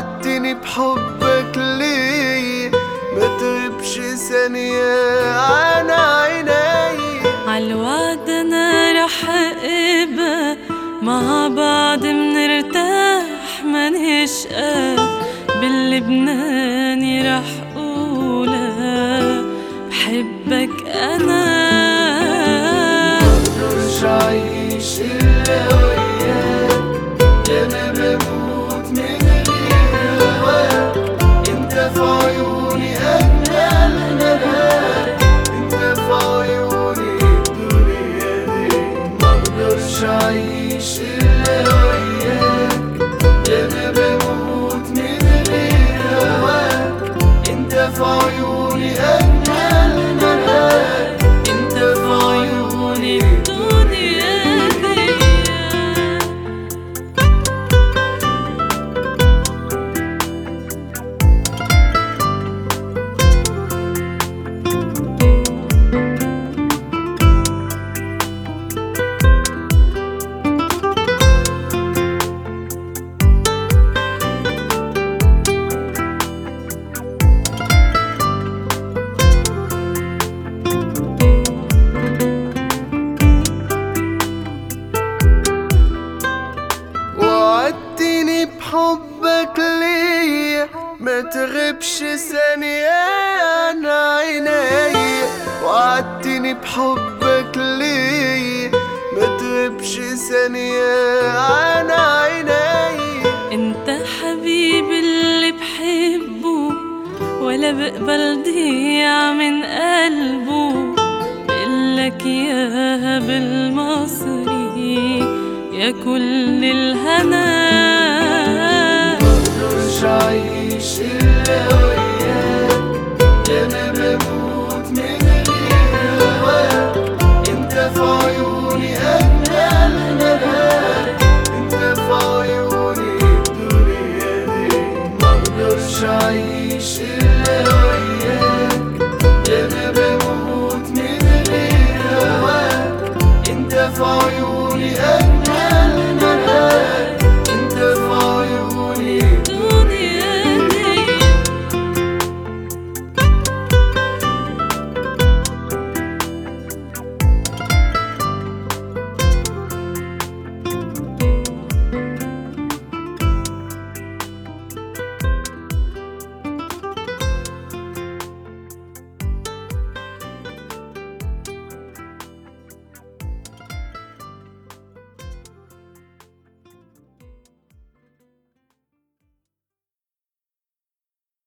وعدتني بحبك ليه ما تغيبش ثانية عن عيني. عالوعد انا رح اقبل، مع بعض منرتاح ما نشقى، باللبناني رح قولها بحبك انا. مقدرش اعيش الا وياك، انا بموت من غير هواك، انت في عيوني اجمل ملاك، انت في عيوني الدنيا دي. مقدرش اعيش الا وياك، انا بموت من غير هواك، انت في عيوني اجمل ملاك، انت في عيوني الدنيا دي. وعدتني بحبك ليا ما تغيبش ثانية عن عيني. وعدتني بحبك ليا ما تغيبش ثانية عن عيني. انت حبيبي اللي بحبه، ولا بقبل ضيع من قلبه، بقلك ياها بالمصري يا كل الهنا. مقدرش اعيش الا وياك، انا بموت من غير هواك، انت في عيوني اجمل ملاك، انت في عيوني الدنيا دي. مقدرش اعيش الا وياك، انا بموت من غير هواك، انت في عيوني